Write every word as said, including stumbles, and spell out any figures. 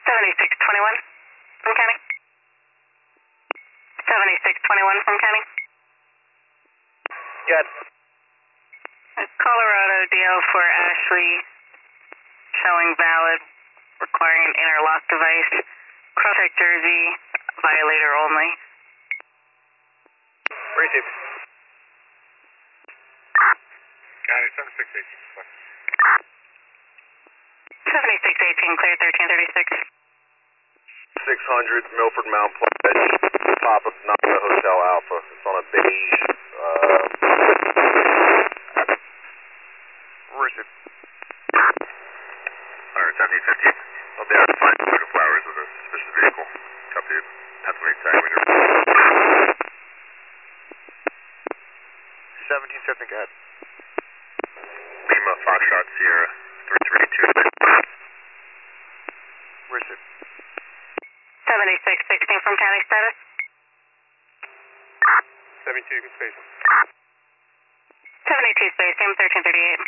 seventy-six twenty-one from County. seventy-six twenty-one from County. Good. Colorado D L for Ashley, showing valid, requiring an interlock device. Cross-check Jersey, violator only. Receive. County seventy-six eighteen. seventy-six eighteen, clear thirteen thirty-six. six hundred Milford Mount Pledge, top of Napa Hotel Alpha. It's on a beige. Uh, Receive. Hunter seventeen fifty. I'll be out to find twenty-four hours with a suspicious vehicle. Copy it. Pennsylvania tag when you're. seventeen fifty, go ahead. Lima Foxtrot Sierra three three two. Receive. seventy-six sixteen from County status. seventy-two, good station. seventy-two spacing, thirteen thirty-eight.